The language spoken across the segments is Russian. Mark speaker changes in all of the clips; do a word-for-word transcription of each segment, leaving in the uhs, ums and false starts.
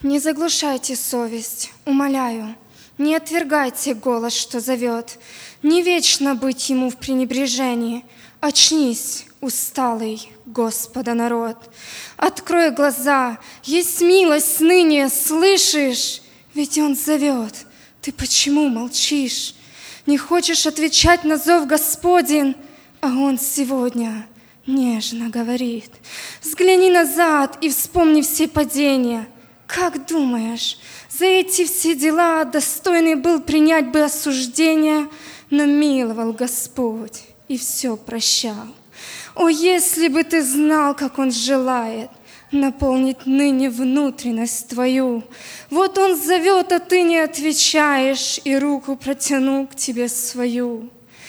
Speaker 1: Не заглушайте совесть, умоляю, не отвергайте голос, что зовет. Не вечно быть ему в пренебрежении. Очнись, усталый Господа народ. Открой глаза, есть милость ныне, слышишь? Ведь Он зовет, ты почему молчишь? Не хочешь отвечать на зов Господень, а Он сегодня нежно говорит. Взгляни назад и вспомни все падения. Как думаешь, за эти все дела достойный был принять бы осуждение, но миловал Господь и все прощал. О, если бы ты знал, как Он желает наполнить ныне внутренность твою! Вот Он зовет, а ты не отвечаешь, и руку протянул к тебе свою.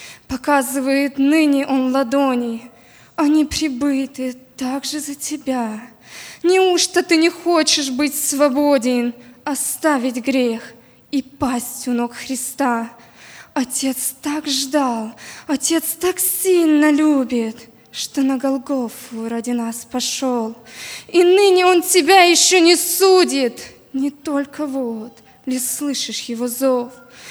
Speaker 1: Показывает ныне Он ладони, они прибыты также за тебя. Неужто ты не хочешь быть свободен, оставить грех и пасть у ног Христа? Отец так ждал, Отец так сильно любит, что на Голгофу ради нас пошел. И ныне Он тебя еще не судит, не только вот, ли слышишь Его зов.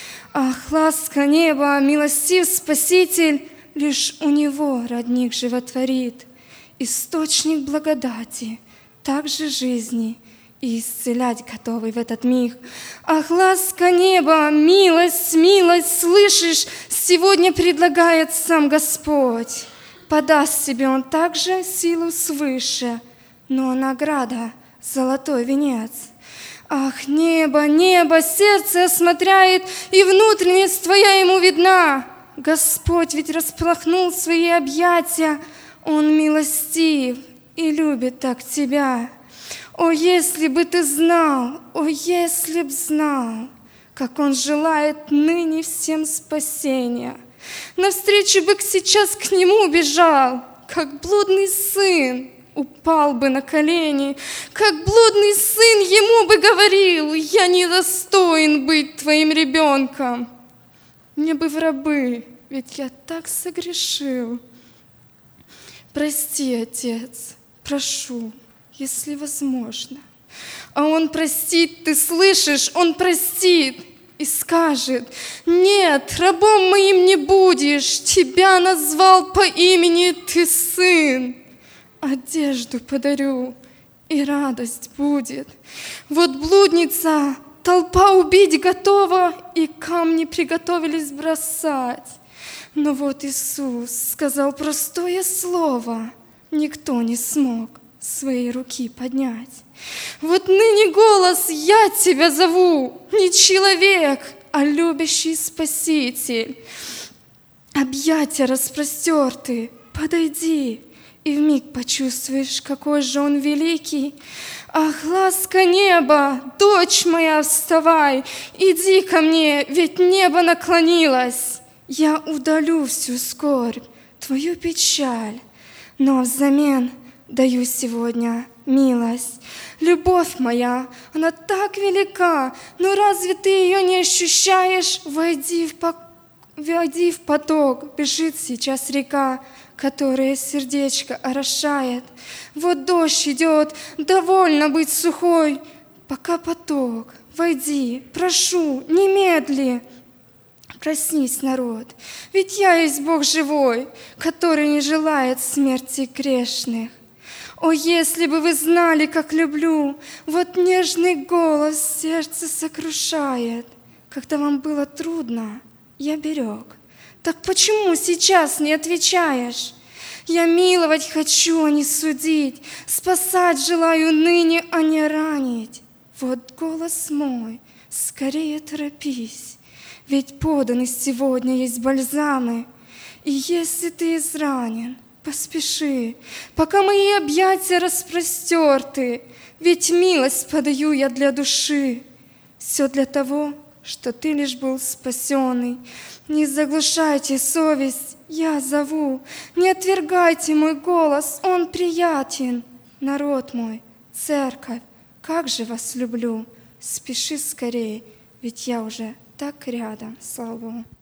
Speaker 1: Ах, ласка неба, милостив Спаситель, лишь у Него родник животворит, источник благодати, также жизни и исцелять готовый в этот миг. Ах, ласка неба, милость, милость, слышишь, сегодня предлагает сам Господь. Подаст себе Он также силу свыше, но награда — золотой венец. Ах, небо, небо, сердце осмотряет, и внутренность твоя Ему видна. Господь ведь расплахнул свои объятия, Он милостив и любит так тебя. О, если бы ты знал, о, если б знал, как Он желает ныне всем спасения. Навстречу бы сейчас к Нему бежал, как блудный сын упал бы на колени, как блудный сын Ему бы говорил: я недостоин быть твоим ребенком. Мне бы в рабы, ведь я так согрешил. Прости, Отец, прошу, если возможно. А Он простит, ты слышишь, Он простит и скажет: нет, рабом моим не будешь, тебя назвал по имени, ты сын. Одежду подарю, и радость будет. Вот блудница, толпа убить готова, и камни приготовились бросать. Но вот Иисус сказал простое слово, никто не смог своей руки поднять. Вот ныне голос: я тебя зову, не человек, а любящий Спаситель. Объятия распростерты, подойди, и вмиг почувствуешь, какой же Он великий. Ах, ласка неба, дочь моя, вставай, иди ко мне, ведь небо наклонилось. Я удалю всю скорбь, твою печаль, но взамен даю сегодня милость. Любовь моя, она так велика, но разве ты ее не ощущаешь? Войди в, пок... Войди в поток, бежит сейчас река, которая сердечко орошает. Вот дождь идет, довольно быть сухой, пока поток. Войди, прошу, немедли. Проснись, народ, ведь я есть Бог живой, который не желает смерти грешных. О, если бы вы знали, как люблю, вот нежный голос сердце сокрушает. Когда вам было трудно, я берег. Так почему сейчас не отвечаешь? Я миловать хочу, а не судить, спасать желаю ныне, а не ранить. Вот голос мой, скорее торопись, ведь поданы сегодня есть бальзамы. И если ты изранен, поспеши, пока мои объятия распростерты, ведь милость подаю я для души. Все для того, что ты лишь был спасенный. Не заглушайте совесть, я зову, не отвергайте мой голос, он приятен. Народ мой, церковь, как же вас люблю, спеши скорее, ведь я уже так рядом, слава Богу.